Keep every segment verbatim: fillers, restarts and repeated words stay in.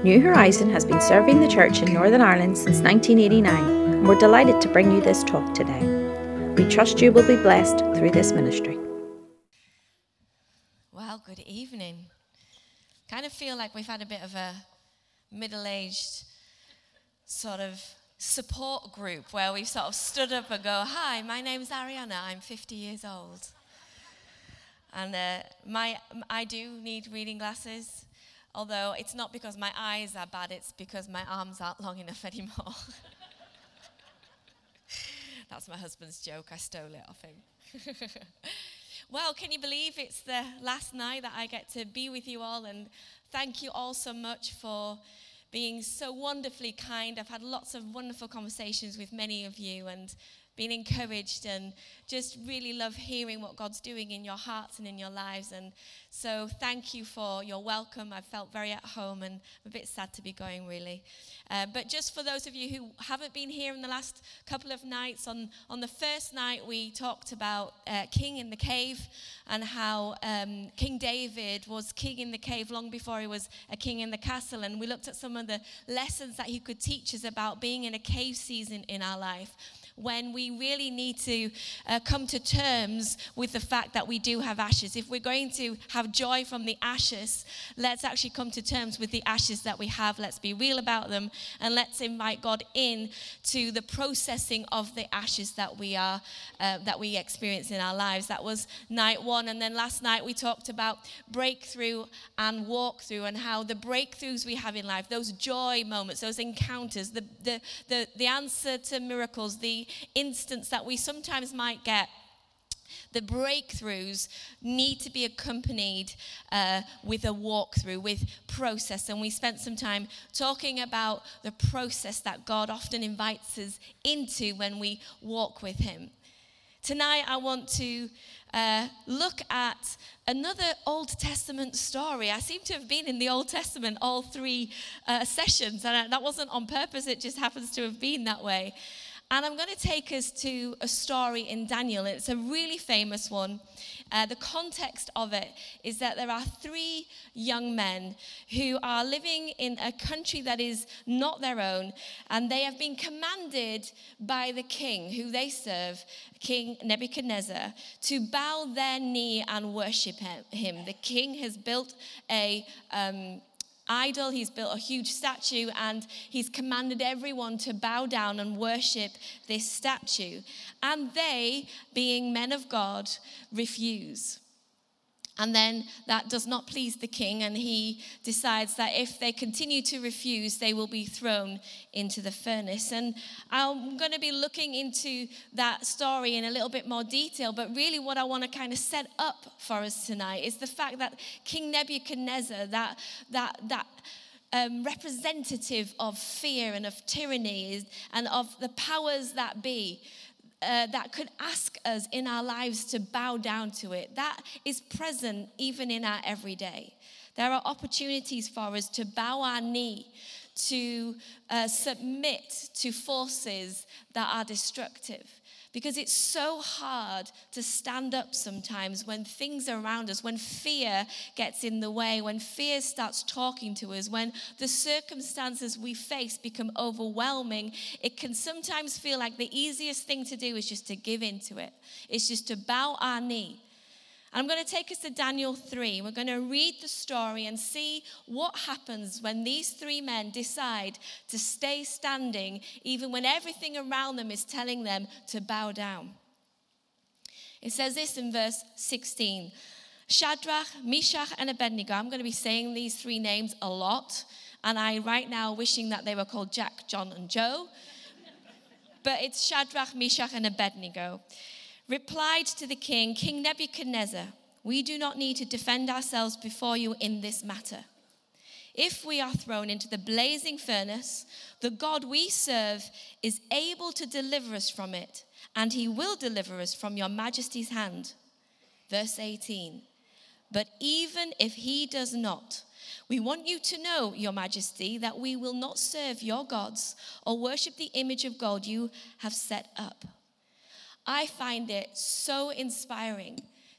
New Horizon has been serving the church in Northern Ireland since nineteen eighty-nine, and we're delighted to bring you this talk today. We trust you will be blessed through this ministry. Well, good evening. Kind of feel like we've had a bit of a middle-aged sort of support group where we've sort of stood up and go, "Hi, my name's Ariana, I'm fifty years old. And uh, my I do need reading glasses, although it's not because my eyes are bad, it's because my arms aren't long enough anymore." That's my husband's joke, I stole it off him. Well, can you believe it's the last night that I get to be with you all, and thank you all so much for being so wonderfully kind. I've had lots of wonderful conversations with many of you and been encouraged, and just really love hearing what God's doing in your hearts and in your lives. And so thank you for your welcome. I felt very at home, and I'm a bit sad to be going, really. Uh, but just for those of you who haven't been here in the last couple of nights, on, on the first night we talked about uh, King in the Cave, and how um, King David was king in the cave long before he was a king in the castle. And we looked at some of the lessons that he could teach us about being in a cave season in our life, when we really need to uh, come to terms with the fact that we do have ashes. If we're going to have joy from the ashes, let's actually come to terms with the ashes that we have. Let's be real about them, and let's invite God in to the processing of the ashes that we are uh, that we experience in our lives. That was night one. And then last night we talked about breakthrough and walkthrough, and how the breakthroughs we have in life, those joy moments, those encounters, the the the, the answer to miracles, the instance that we sometimes might get, the breakthroughs need to be accompanied uh, with a walkthrough, with process. And we spent some time talking about the process that God often invites us into when we walk with him. Tonight I want to uh, look at another Old Testament story. I seem to have been in the Old Testament all three uh, sessions, and that wasn't on purpose, it just happens to have been that way. And I'm going to take us to a story in Daniel. It's a really famous one. Uh, the context of it is that there are three young men who are living in a country that is not their own, and they have been commanded by the king who they serve, King Nebuchadnezzar, to bow their knee and worship him. The king has built a um, idol, he's built a huge statue, and he's commanded everyone to bow down and worship this statue. And they, being men of God, refuse. And then that does not please the king, and he decides that if they continue to refuse, they will be thrown into the furnace. And I'm going to be looking into that story in a little bit more detail, but really what I want to kind of set up for us tonight is the fact that King Nebuchadnezzar, that that that um, representative of fear and of tyranny and of the powers that be, Uh, that could ask us in our lives to bow down to it, that is present even in our everyday. There are opportunities for us to bow our knee, to uh, submit to forces that are destructive. Because it's so hard to stand up sometimes when things around us, when fear gets in the way, when fear starts talking to us, when the circumstances we face become overwhelming. It can sometimes feel like the easiest thing to do is just to give in to it. It's just to bow our knee. I'm going to take us to Daniel three. We're going to read the story and see what happens when these three men decide to stay standing, even when everything around them is telling them to bow down. It says this in verse sixteen. Shadrach, Meshach, and Abednego. I'm going to be saying these three names a lot, and I right now wishing that they were called Jack, John, and Joe. But it's Shadrach, Meshach, and Abednego. Replied to the king, King Nebuchadnezzar, we do not need to defend ourselves before you in this matter. If we are thrown into the blazing furnace, the God we serve is able to deliver us from it, and he will deliver us from your majesty's hand. Verse eighteen, but even if he does not, we want you to know, your majesty, that we will not serve your gods or worship the image of God you have set up. I find it so inspiring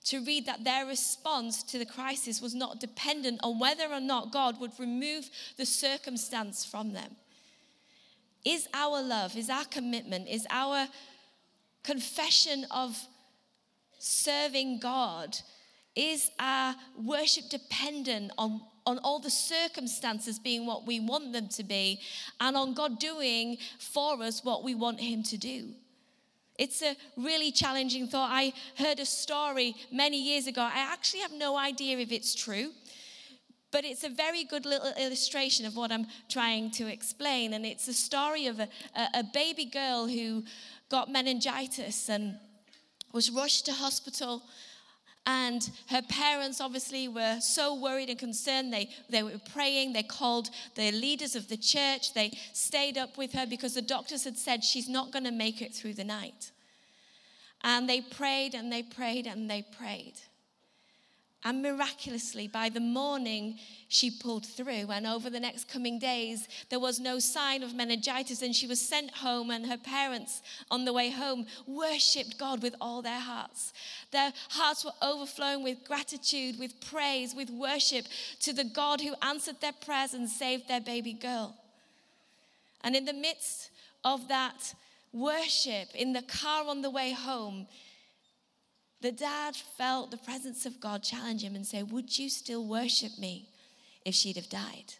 to read that their response to the crisis was not dependent on whether or not God would remove the circumstance from them. Is our love, is our commitment, is our confession of serving God, is our worship dependent on, on all the circumstances being what we want them to be, and on God doing for us what we want him to do? It's a really challenging thought. I heard a story many years ago. I actually have no idea if it's true, but it's a very good little illustration of what I'm trying to explain. And it's a story of a, a, a baby girl who got meningitis and was rushed to hospital. And her parents obviously were so worried and concerned. They, they were praying. They called the leaders of the church. They stayed up with her because the doctors had said she's not going to make it through the night. And they prayed and they prayed and they prayed. And miraculously, by the morning, she pulled through. And over the next coming days, there was no sign of meningitis. And she was sent home, and her parents, on the way home, worshipped God with all their hearts. Their hearts were overflowing with gratitude, with praise, with worship to the God who answered their prayers and saved their baby girl. And in the midst of that worship, in the car on the way home, the dad felt the presence of God challenge him and say, would you still worship me if she'd have died?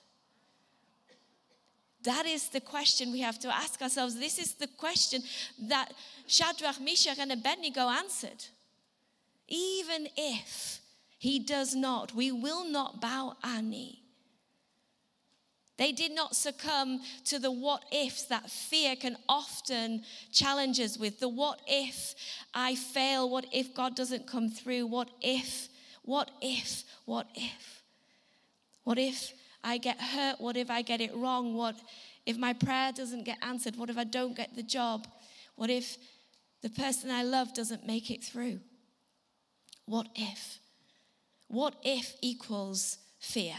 That is the question we have to ask ourselves. This is the question that Shadrach, Meshach, and Abednego answered. Even if he does not, we will not bow our knee. They did not succumb to the what ifs that fear can often challenge us with. The what if I fail? What if God doesn't come through? What if, what if, what if? What if I get hurt? What if I get it wrong? What if my prayer doesn't get answered? What if I don't get the job? What if the person I love doesn't make it through? What if? What if equals fear?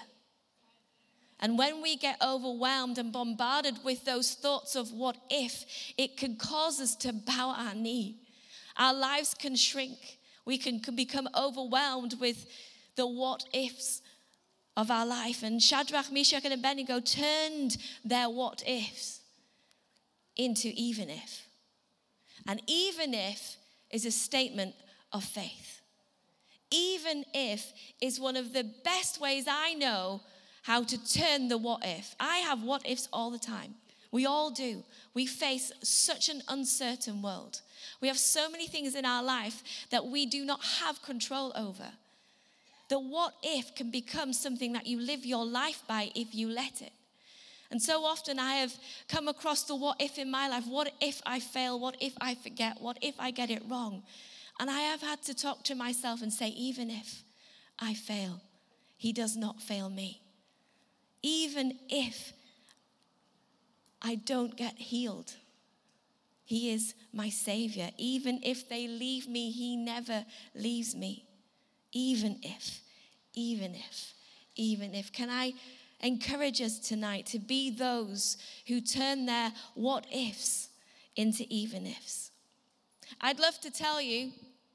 And when we get overwhelmed and bombarded with those thoughts of what if, it can cause us to bow our knee. Our lives can shrink. We can, can become overwhelmed with the what ifs of our life. And Shadrach, Meshach, and Abednego turned their what ifs into even if. And even if is a statement of faith. Even if is one of the best ways I know how to turn the what if. I have what ifs all the time. We all do. We face such an uncertain world. We have so many things in our life that we do not have control over. The what if can become something that you live your life by if you let it. And so often I have come across the what if in my life. What if I fail? What if I forget? What if I get it wrong? And I have had to talk to myself and say, even if I fail, he does not fail me. Even if I don't get healed, he is my Savior. Even if they leave me, he never leaves me. Even if, even if, even if. Can I encourage us tonight to be those who turn their what ifs into even ifs? I'd love to tell you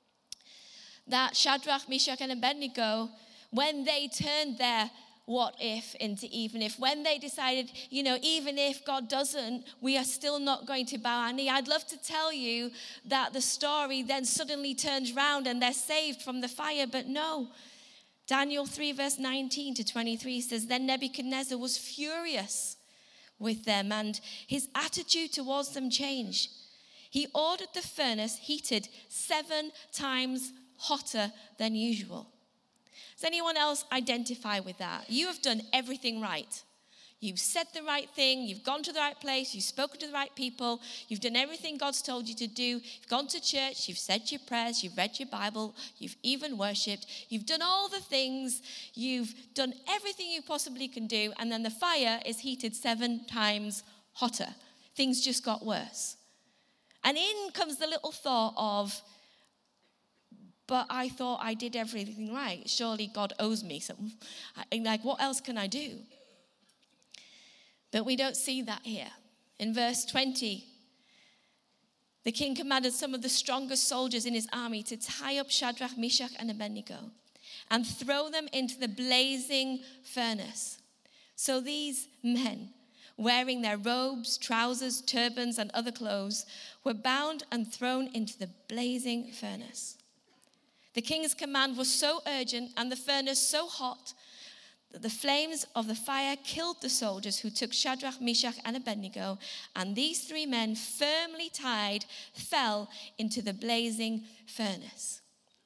that Shadrach, Meshach, and Abednego, when they turned their what if into even if, when they decided, you know, even if God doesn't, we are still not going to bow our knee. I'd love to tell you that the story then suddenly turns round and they're saved from the fire, but no. Daniel three verse nineteen to twenty-three says, then Nebuchadnezzar was furious with them and his attitude towards them changed. He ordered the furnace heated seven times hotter than usual. Does anyone else identify with that? You have done everything right. You've said the right thing. You've gone to the right place. You've spoken to the right people. You've done everything God's told you to do. You've gone to church. You've said your prayers. You've read your Bible. You've even worshipped. You've done all the things. You've done everything you possibly can do. And then the fire is heated seven times hotter. Things just got worse. And in comes the little thought of, but I thought I did everything right. Surely God owes me something. Like, what else can I do? But we don't see that here. In verse twenty, the king commanded some of the strongest soldiers in his army to tie up Shadrach, Meshach, and Abednego and throw them into the blazing furnace. So these men, wearing their robes, trousers, turbans, and other clothes, were bound and thrown into the blazing furnace. The king's command was so urgent and the furnace so hot that the flames of the fire killed the soldiers who took Shadrach, Meshach, and Abednego, and these three men, firmly tied, fell into the blazing furnace.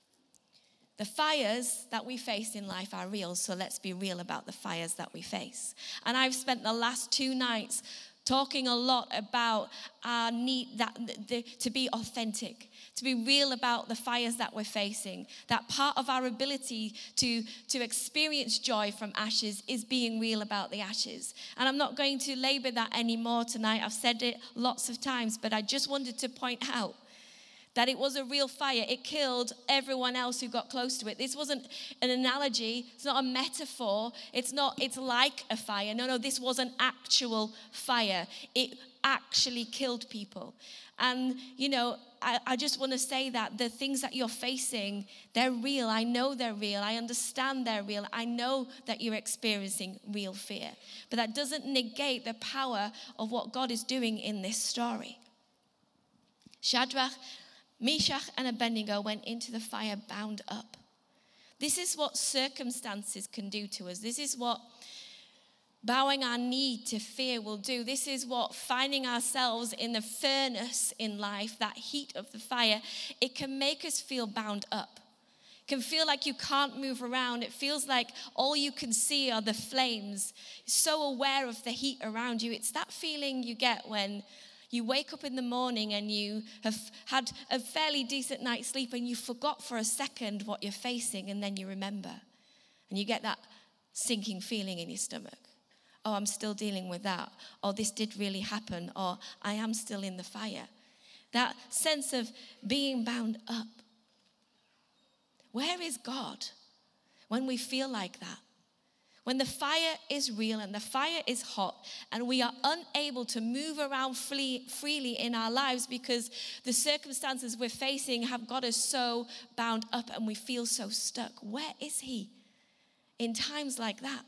The fires that we face in life are real, so let's be real about the fires that we face. And I've spent the last two nights talking a lot about our need that the, to be authentic, to be real about the fires that we're facing. That part of our ability to, to experience joy from ashes is being real about the ashes. And I'm not going to labor that anymore tonight. I've said it lots of times, but I just wanted to point out that it was a real fire. It killed everyone else who got close to it. This wasn't an analogy. It's not a metaphor. It's not, it's like a fire. No, no, this was an actual fire. It actually killed people. And, you know, I, I just want to say that the things that you're facing, they're real. I know they're real. I understand they're real. I know that you're experiencing real fear. But that doesn't negate the power of what God is doing in this story. Shadrach, Meshach, and Abednego went into the fire bound up. This is what circumstances can do to us. This is what bowing our knee to fear will do. This is what finding ourselves in the furnace in life, that heat of the fire, it can make us feel bound up. It can feel like you can't move around. It feels like all you can see are the flames. You're so aware of the heat around you. It's that feeling you get when you wake up in the morning and you have had a fairly decent night's sleep and you forgot for a second what you're facing, and then you remember. And you get that sinking feeling in your stomach. Oh, I'm still dealing with that. Or this did really happen. Or I am still in the fire. That sense of being bound up. Where is God when we feel like that? When the fire is real and the fire is hot and we are unable to move around free, freely in our lives because the circumstances we're facing have got us so bound up and we feel so stuck. Where is he in times like that?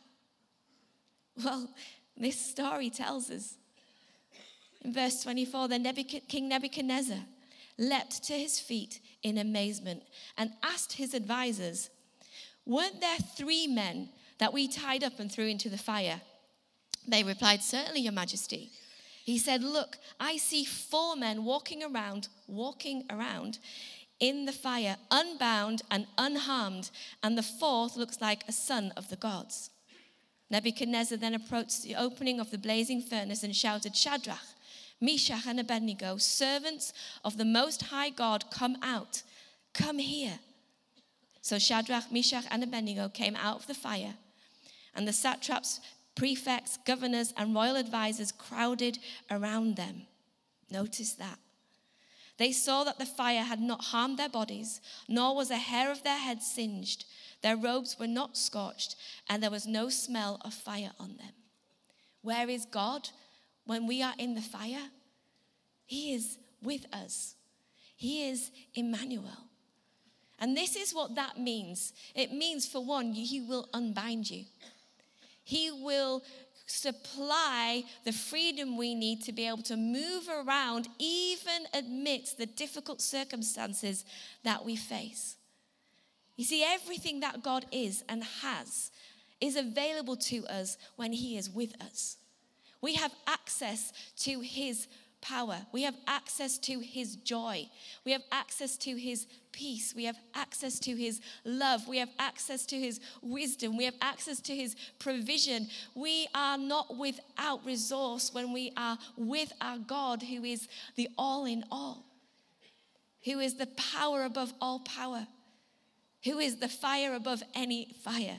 Well, this story tells us. In verse twenty-four, then Nebuchad- King Nebuchadnezzar leapt to his feet in amazement and asked his advisors, weren't there three men that we tied up and threw into the fire? They replied, certainly, your majesty. He said, look, I see four men walking around, walking around in the fire, unbound and unharmed, and the fourth looks like a son of the gods. Nebuchadnezzar then approached the opening of the blazing furnace and shouted, Shadrach, Meshach, and Abednego, servants of the Most High God, come out, come here. So Shadrach, Meshach, and Abednego came out of the fire, and the satraps, prefects, governors, and royal advisors crowded around them. Notice that. They saw that the fire had not harmed their bodies, nor was a hair of their head singed. Their robes were not scorched, and there was no smell of fire on them. Where is God when we are in the fire? He is with us. He is Emmanuel. And this is what that means. It means, for one, he will unbind you. He will supply the freedom we need to be able to move around even amidst the difficult circumstances that we face. You see, everything that God is and has is available to us when he is with us. We have access to his power. We have access to his joy. We have access to his peace. We have access to his love. We have access to his wisdom. We have access to his provision. We are not without resource when we are with our God, who is the all in all, who is the power above all power, who is the fire above any fire.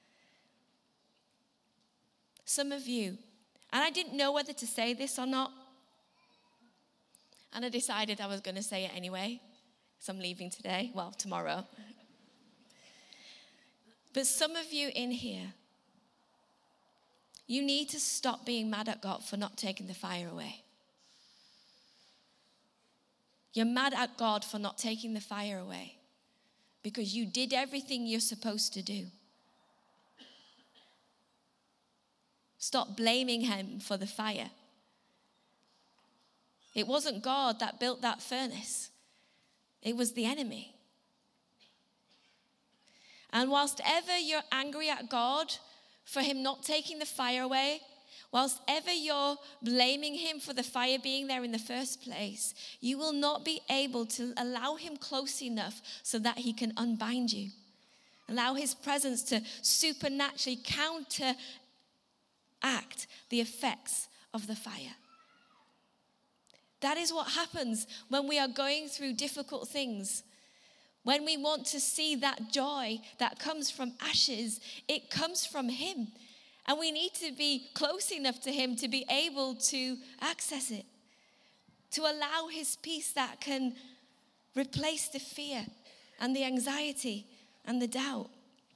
Some of you, and I didn't know whether to say this or not, and I decided I was going to say it anyway, because I'm leaving today, well, tomorrow. But some of you in here, you need to stop being mad at God for not taking the fire away. You're mad at God for not taking the fire away because you did everything you're supposed to do. Stop blaming him for the fire. It wasn't God that built that furnace. It was the enemy. And whilst ever you're angry at God for him not taking the fire away, whilst ever you're blaming him for the fire being there in the first place, you will not be able to allow him close enough so that he can unbind you. Allow his presence to supernaturally counteract the effects of the fire. That is what happens when we are going through difficult things. When we want to see that joy that comes from ashes, it comes from him. And we need to be close enough to him to be able to access it. To allow his peace that can replace the fear and the anxiety and the doubt.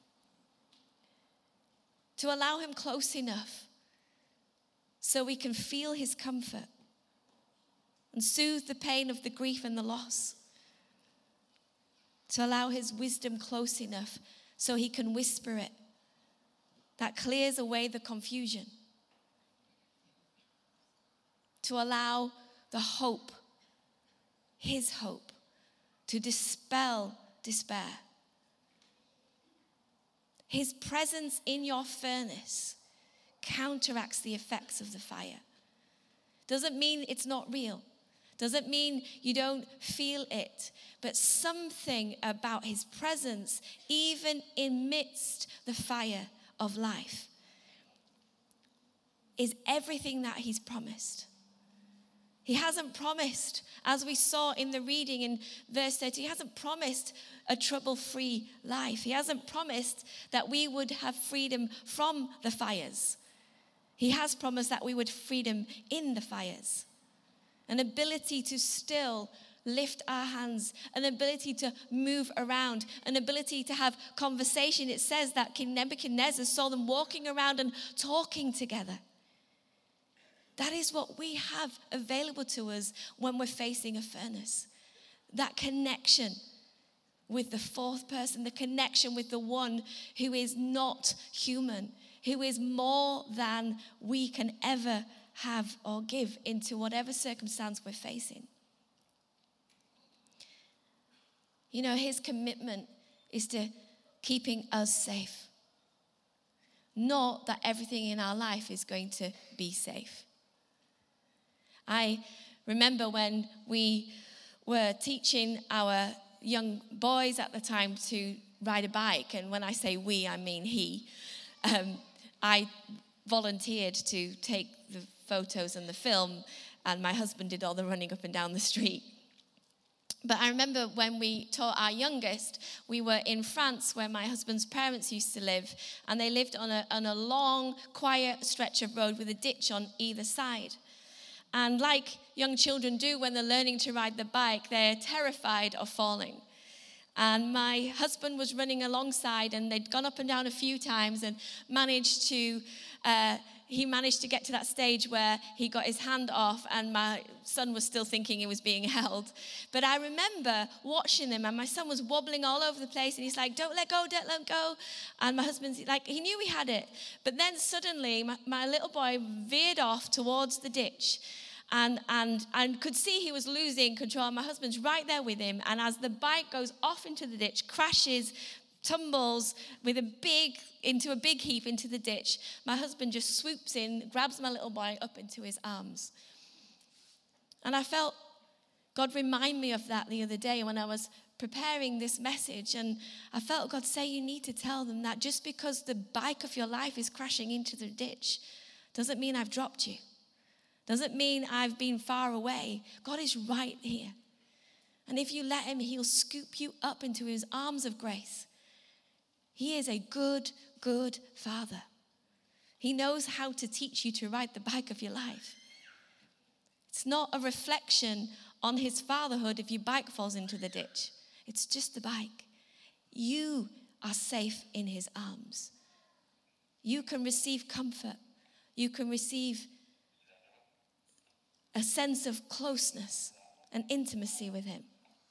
To allow him close enough so we can feel his comfort and soothe the pain of the grief and the loss. To allow his wisdom close enough so he can whisper it. That clears away the confusion. To allow the hope, his hope, to dispel despair. His presence in your furnace counteracts the effects of the fire. Doesn't mean it's not real. Doesn't mean you don't feel it. But something about his presence, even amidst the fire of life, is everything that he's promised. He hasn't promised, as we saw in the reading in verse thirty, he hasn't promised a trouble-free life. He hasn't promised that we would have freedom from the fires. He has promised that we would freedom in the fires. An ability to still lift our hands, an ability to move around, an ability to have conversation. It says that King Nebuchadnezzar saw them walking around and talking together. That is what we have available to us when we're facing a furnace. That connection with the fourth person, the connection with the one who is not human, who is more than we can ever have or give into whatever circumstance we're facing. You know, his commitment is to keeping us safe. Not that everything in our life is going to be safe. I remember when we were teaching our young boys at the time to ride a bike, and when I say we, I mean he. Um, I volunteered to take the photos and the film, and my husband did all the running up and down the street. But I remember when we taught our youngest, we were in France where my husband's parents used to live, and they lived on a, on a long, quiet stretch of road with a ditch on either side. And like young children do when they're learning to ride the bike, they're terrified of falling. And my husband was running alongside, and they'd gone up and down a few times and managed to, uh, he managed to get to that stage where he got his hand off, and my son was still thinking he was being held. But I remember watching him, and my son was wobbling all over the place, and he's like, don't let go, don't let go. And my husband's like, he knew he had it. But then suddenly, my, my little boy veered off towards the ditch. And, and and could see he was losing control. My husband's right there with him. And as the bike goes off into the ditch, crashes, tumbles with a big, into a big heap into the ditch, my husband just swoops in, grabs my little boy up into his arms. And I felt God remind me of that the other day when I was preparing this message. And I felt God say, you need to tell them that just because the bike of your life is crashing into the ditch doesn't mean I've dropped you. Doesn't mean I've been far away. God is right here. And if you let him, he'll scoop you up into his arms of grace. He is a good, good father. He knows how to teach you to ride the bike of your life. It's not a reflection on his fatherhood if your bike falls into the ditch. It's just the bike. You are safe in his arms. You can receive comfort. You can receive a sense of closeness and intimacy with him.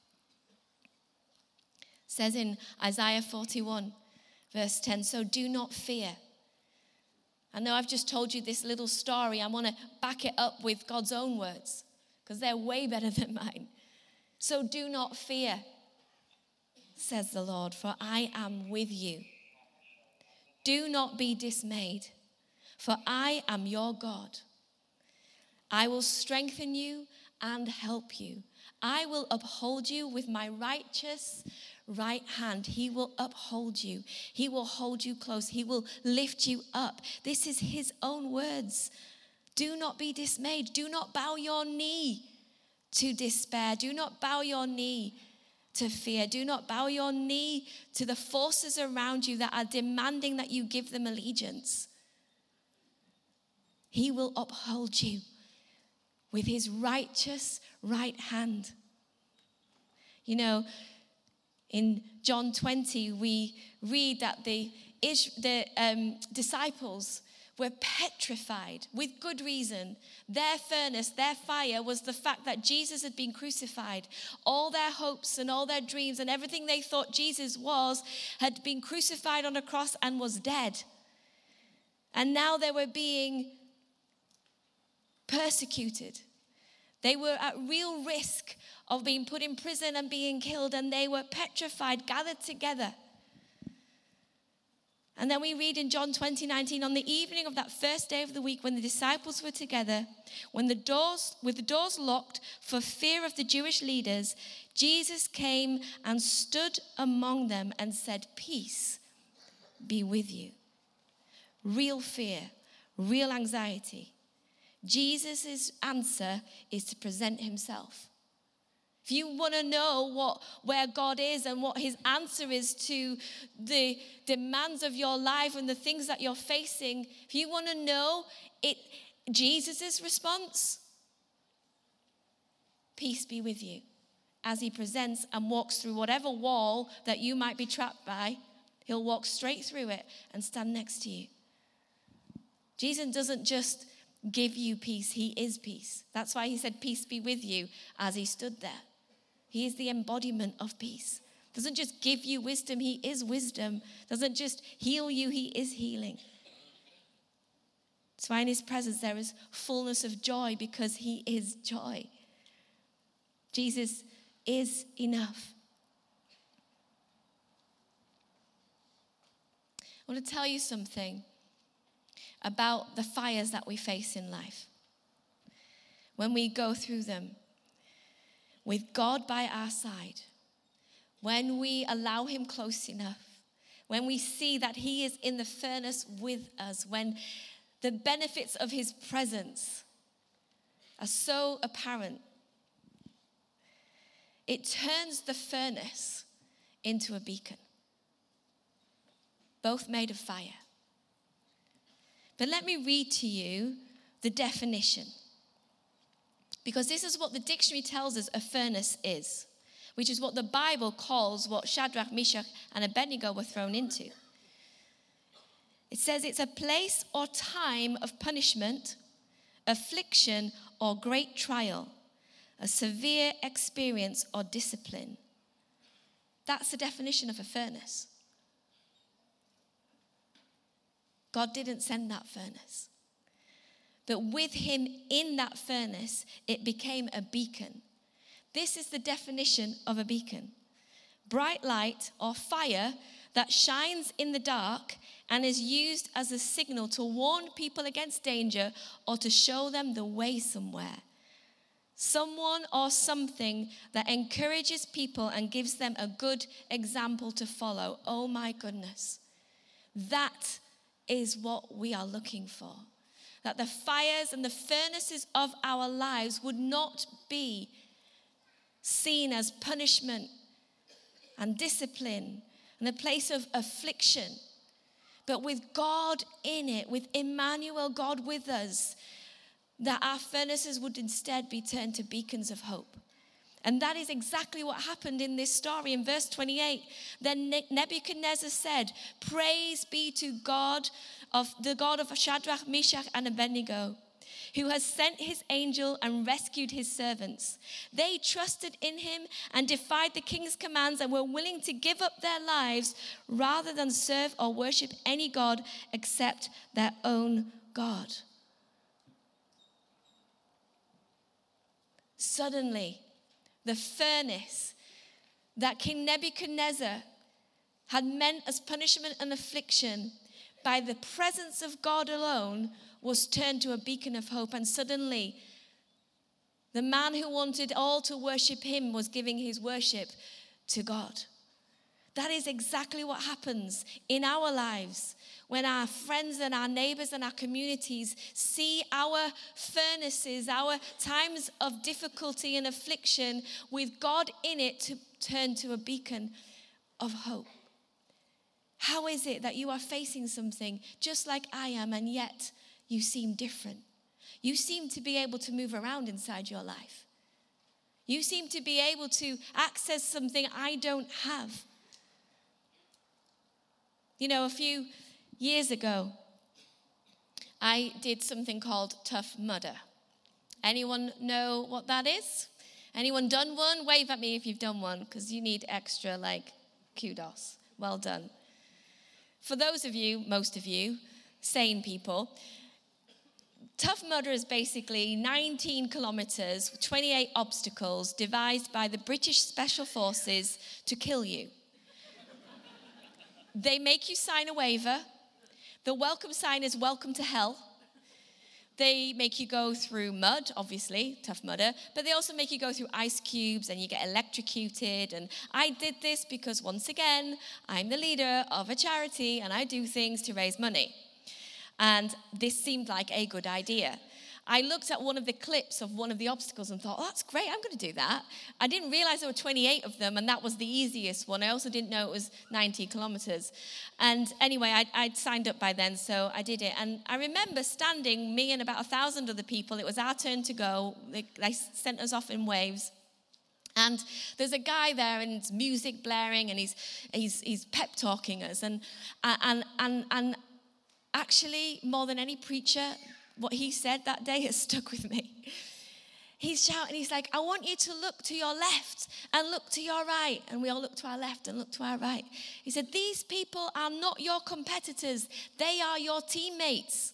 It says in Isaiah forty-one, verse ten, so do not fear. I know I've just told you this little story. I want to back it up with God's own words because they're way better than mine. So do not fear, says the Lord, for I am with you. Do not be dismayed, for I am your God. I will strengthen you and help you. I will uphold you with my righteous right hand. He will uphold you. He will hold you close. He will lift you up. This is his own words. Do not be dismayed. Do not bow your knee to despair. Do not bow your knee to fear. Do not bow your knee to the forces around you that are demanding that you give them allegiance. He will uphold you with his righteous right hand. You know, in John twenty, we read that the, the um, disciples were petrified with good reason. Their furnace, their fire was the fact that Jesus had been crucified. All their hopes and all their dreams and everything they thought Jesus was had been crucified on a cross and was dead. And now they were being persecuted. They were at real risk of being put in prison and being killed, and they were petrified, gathered together. And then we read in John twenty nineteen, on the evening of that first day of the week when the disciples were together, when the doors, with the doors locked for fear of the Jewish leaders, Jesus came and stood among them and said, peace be with you. Real fear, real anxiety. Jesus' answer is to present himself. If you want to know what, where God is and what his answer is to the demands of your life and the things that you're facing, if you want to know it, Jesus' response, peace be with you. As he presents and walks through whatever wall that you might be trapped by, he'll walk straight through it and stand next to you. Jesus doesn't just give you peace, he is peace. That's why he said, peace be with you, as he stood there. He is the embodiment of peace. Doesn't just give you wisdom, he is wisdom. Doesn't just heal you, he is healing. That's why in his presence there is fullness of joy, because he is joy. Jesus is enough. I want to tell you something about the fires that we face in life. When we go through them, with God by our side, when we allow him close enough, when we see that he is in the furnace with us, when the benefits of his presence are so apparent, it turns the furnace into a beacon, both made of fire. But let me read to you the definition, because this is what the dictionary tells us a furnace is, which is what the Bible calls what Shadrach, Meshach, and Abednego were thrown into. It says it's a place or time of punishment, affliction, or great trial, a severe experience or discipline. That's the definition of a furnace. God didn't send that furnace. But with him in that furnace, it became a beacon. This is the definition of a beacon. Bright light or fire that shines in the dark and is used as a signal to warn people against danger or to show them the way somewhere. Someone or something that encourages people and gives them a good example to follow. Oh my goodness. That is what we are looking for. That the fires and the furnaces of our lives would not be seen as punishment and discipline and a place of affliction, but with God in it, with Emmanuel, God with us, that our furnaces would instead be turned to beacons of hope. And that is exactly what happened in this story. In verse twenty-eight, then Nebuchadnezzar said, "Praise be to God, of the God of Shadrach, Meshach, and Abednego, who has sent his angel and rescued his servants. They trusted in him and defied the king's commands and were willing to give up their lives rather than serve or worship any god except their own God. Suddenly, the furnace that King Nebuchadnezzar had meant as punishment and affliction by the presence of God alone was turned to a beacon of hope. And suddenly, the man who wanted all to worship him was giving his worship to God. That is exactly what happens in our lives when our friends and our neighbors and our communities see our furnaces, our times of difficulty and affliction with God in it to turn to a beacon of hope. How is it that you are facing something just like I am, and yet you seem different? You seem to be able to move around inside your life. You seem to be able to access something I don't have. You know, a few years ago, I did something called Tough Mudder. Anyone know what that is? Anyone done one? Wave at me if you've done one, because you need extra, like, kudos. Well done. For those of you, most of you, sane people, Tough Mudder is basically nineteen kilometers, twenty-eight obstacles devised by the British Special Forces to kill you. They make you sign a waiver. The welcome sign is welcome to hell. They make you go through mud, obviously, Tough Mudder, but they also make you go through ice cubes and you get electrocuted. And I did this because, once again, I'm the leader of a charity and I do things to raise money. And this seemed like a good idea. I looked at one of the clips of one of the obstacles and thought, oh, that's great, I'm going to do that. I didn't realize there were twenty-eight of them, and that was the easiest one. I also didn't know it was ninety kilometers. And anyway, I'd, I'd signed up by then, so I did it. And I remember standing, me and about a thousand other people. It was our turn to go. They, they sent us off in waves. And there's a guy there, and it's music blaring, and he's he's he's pep talking us. And and and and actually, more than any preacher, what he said that day has stuck with me. He's shouting, he's like, I want you to look to your left and look to your right. And we all look to our left and look to our right. He said, these people are not your competitors. They are your teammates.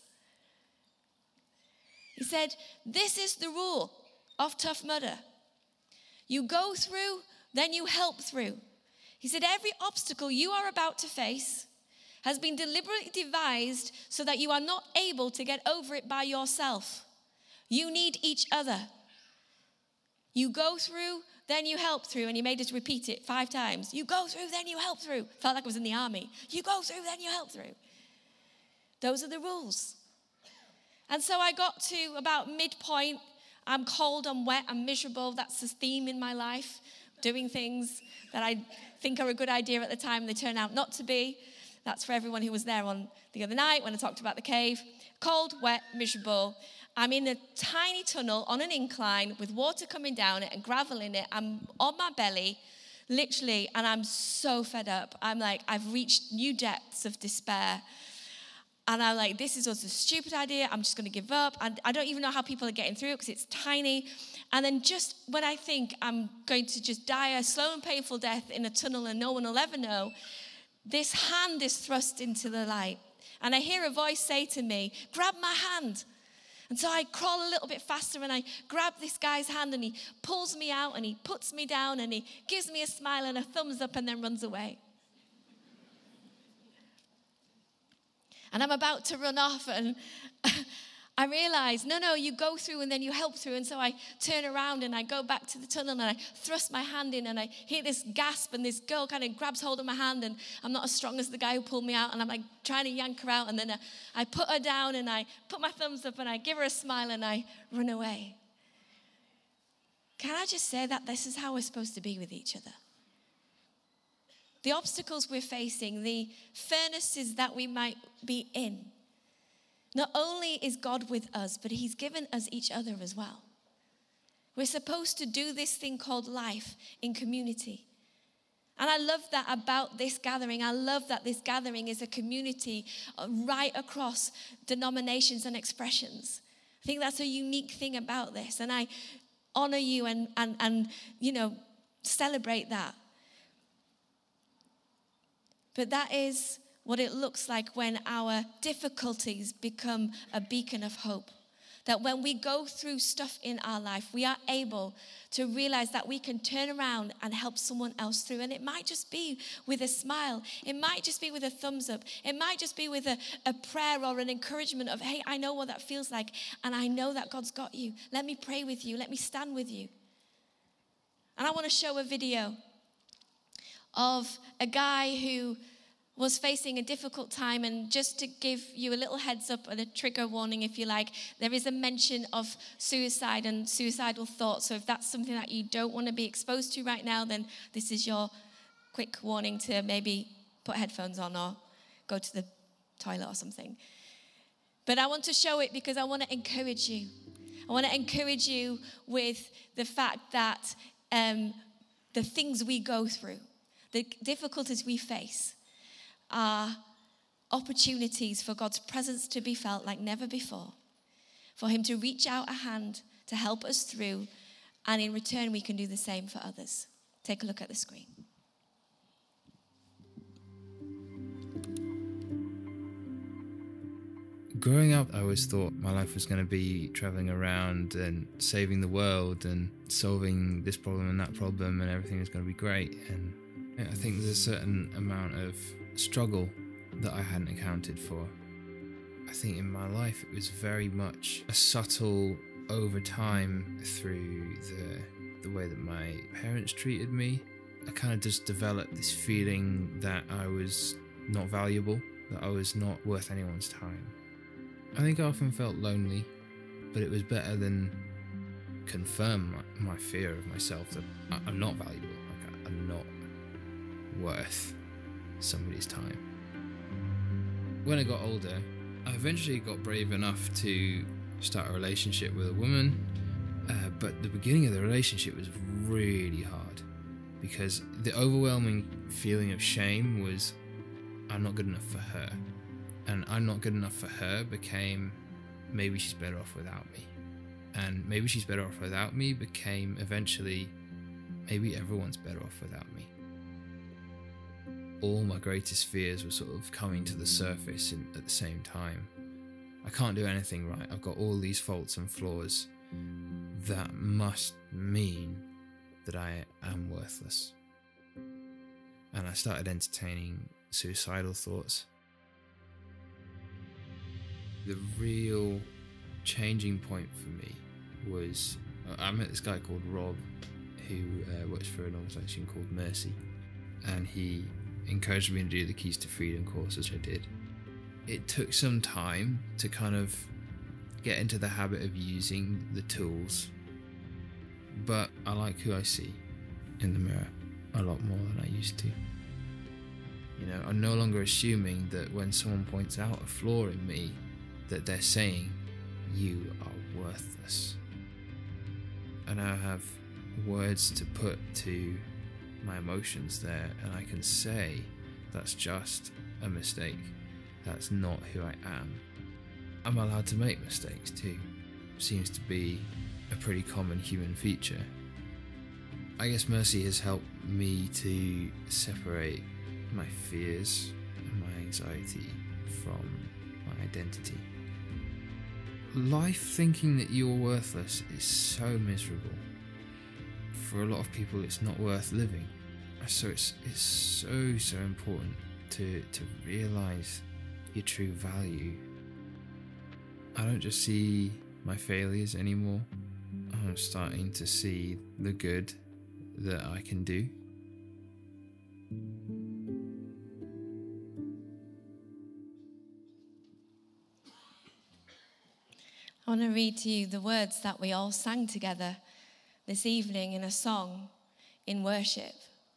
He said, this is the rule of Tough Mudder. You go through, then you help through. He said, every obstacle you are about to face has been deliberately devised so that you are not able to get over it by yourself. You need each other. You go through, then you help through. And he made us repeat it five times. You go through, then you help through. Felt like I was in the army. You go through, then you help through. Those are the rules. And so I got to about midpoint. I'm cold, I'm wet, I'm miserable. That's the theme in my life. Doing things that I think are a good idea at the time, and they turn out not to be. That's for everyone who was there on the other night when I talked about the cave. Cold, wet, miserable. I'm in a tiny tunnel on an incline with water coming down it and gravel in it. I'm on my belly, literally, and I'm so fed up. I'm like, I've reached new depths of despair. And I'm like, this is also a stupid idea. I'm just going to give up. And I don't even know how people are getting through it because it's tiny. And then just when I think I'm going to just die a slow and painful death in a tunnel and no one will ever know, this hand is thrust into the light. And I hear a voice say to me, grab my hand. And so I crawl a little bit faster and I grab this guy's hand and he pulls me out and he puts me down and he gives me a smile and a thumbs up and then runs away. And I'm about to run off and I realize, no, no, you go through and then you help through. And so I turn around and I go back to the tunnel and I thrust my hand in and I hear this gasp and this girl kind of grabs hold of my hand and I'm not as strong as the guy who pulled me out and I'm like trying to yank her out and then I put her down and I put my thumbs up and I give her a smile and I run away. Can I just say that this is how we're supposed to be with each other? The obstacles we're facing, the furnaces that we might be in, not only is God with us, but he's given us each other as well. We're supposed to do this thing called life in community. And I love that about this gathering. I love that this gathering is a community right across denominations and expressions. I think that's a unique thing about this. And I honor you and, and, and you know, celebrate that. But that is what it looks like when our difficulties become a beacon of hope. That when we go through stuff in our life, we are able to realize that we can turn around and help someone else through. And it might just be with a smile. It might just be with a thumbs up. It might just be with a, a prayer or an encouragement of, hey, I know what that feels like. And I know that God's got you. Let me pray with you. Let me stand with you. And I want to show a video of a guy who was facing a difficult time, and just to give you a little heads up and a trigger warning, if you like, there is a mention of suicide and suicidal thoughts. So if that's something that you don't want to be exposed to right now, then this is your quick warning to maybe put headphones on or go to the toilet or something. But I want to show it because I want to encourage you. I want to encourage you with the fact that um, the things we go through, the difficulties we face, are opportunities for God's presence to be felt like never before, for him to reach out a hand to help us through, and in return we can do the same for others. Take a look at the screen. Growing up, I always thought my life was going to be traveling around and saving the world and solving this problem and that problem, and everything was going to be great. And I think there's a certain amount of struggle that I hadn't accounted for. I think in my life it was very much a subtle over time through the the way that my parents treated me. I kind of just developed this feeling that I was not valuable, that I was not worth anyone's time. I think I often felt lonely, but it was better than confirm my, my fear of myself that I, I'm not valuable, like I, I'm not worth somebody's time. When I got older, I eventually got brave enough to start a relationship with a woman, uh, but the beginning of the relationship was really hard because the overwhelming feeling of shame was I'm not good enough for her, and I'm not good enough for her became maybe she's better off without me, and maybe she's better off without me became eventually maybe everyone's better off without me. All my greatest fears were sort of coming to the surface in, at the same time. I can't do anything right. I've got all these faults and flaws. That must mean that I am worthless. And I started entertaining suicidal thoughts. The real changing point for me was I met this guy called Rob, who uh, works for an organisation called Mercy, and he encouraged me to do the Keys to Freedom course, which I did. It took some time to kind of get into the habit of using the tools, but I like who I see in the mirror a lot more than I used to. You know, I'm no longer assuming that when someone points out a flaw in me, that they're saying, you are worthless. I now have words to put to my emotions there, and I can say that's just a mistake. That's not who I am. I'm allowed to make mistakes too. Seems to be a pretty common human feature. I guess Mercy has helped me to separate my fears and my anxiety from my identity. Life thinking that you're worthless is so miserable. For a lot of people, it's not worth living. So it's, it's so, so important to, to realise your true value. I don't just see my failures anymore. I'm starting to see the good that I can do. I want to read to you the words that we all sang together this evening in a song in worship.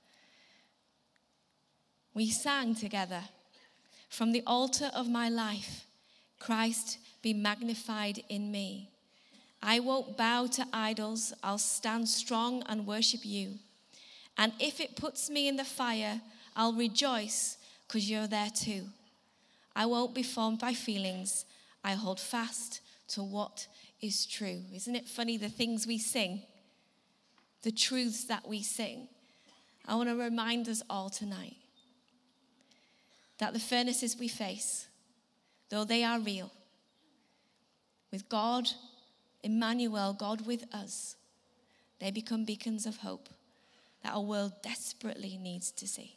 We sang together, "From the altar of my life, Christ be magnified in me. I won't bow to idols, I'll stand strong and worship you. And if it puts me in the fire, I'll rejoice because you're there too. I won't be formed by feelings, I hold fast to what is true. Isn't it funny, the things we sing, the truths that we sing? I want to remind us all tonight that the furnaces we face, though they are real, with God, Emmanuel, God with us, they become beacons of hope that our world desperately needs to see.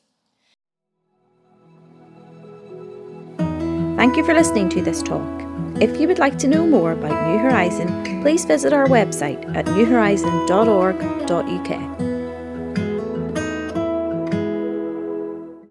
Thank you for listening to this talk. If you would like to know more about New Horizon, please visit our website at new horizon dot org dot U K.